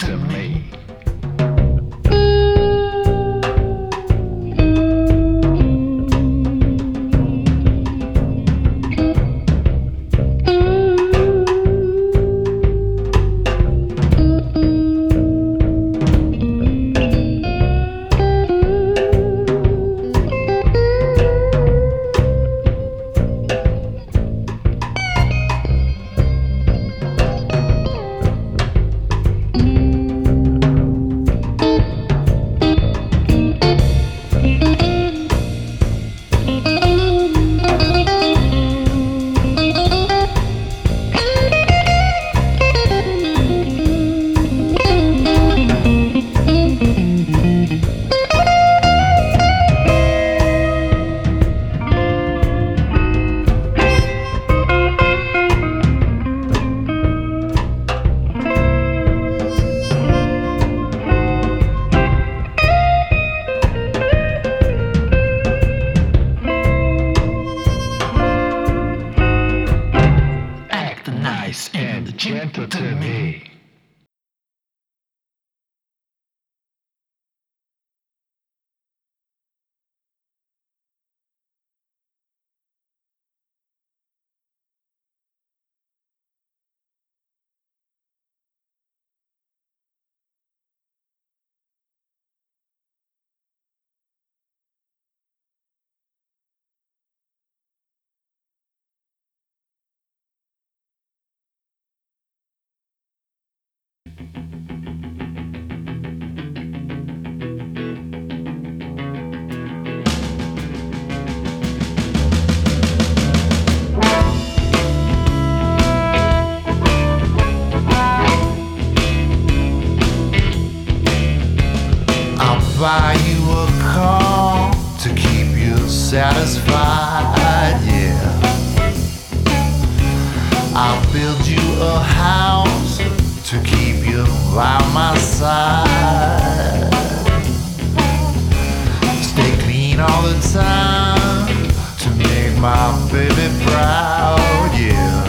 to me. Nice and gentle to me. Buy you a car to keep you satisfied, yeah. I'll build you a house to keep you by my side. Stay clean all the time to make my baby proud, yeah.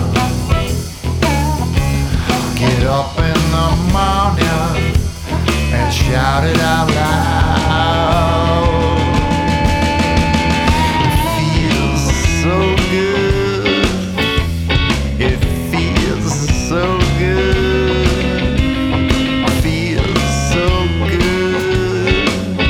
Get up in the morning and shout it out loud. It feels so good. It feels so good. It feels so good.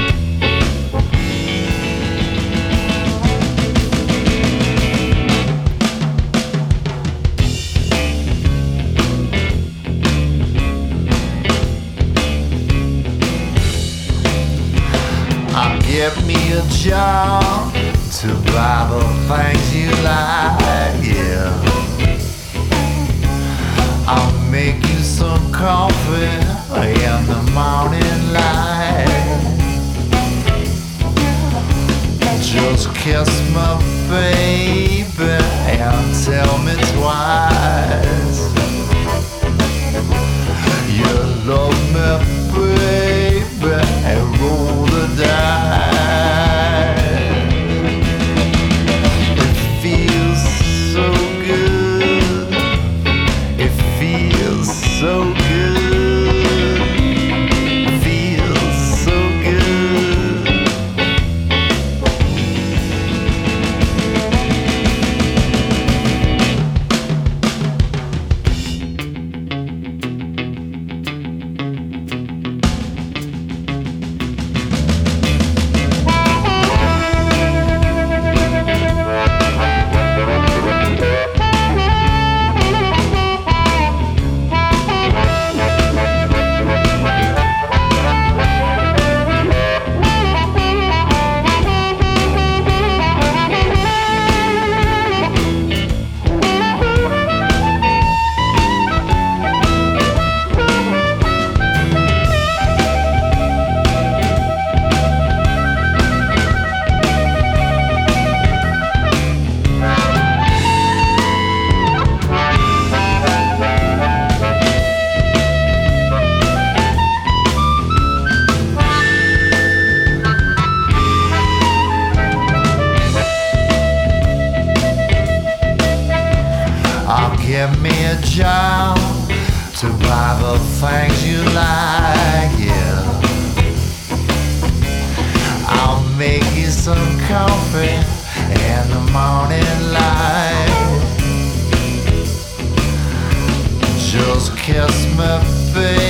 Get me a job to buy the things you like, yeah. I'll make you some coffee in the morning light. Just kiss my baby and tell me twice you love me, baby, and roll the dice. It feels so good. It feels so good. It feels so good. buy the things you like, yeah. I'll make you some coffee in the morning light. Just kiss me, baby.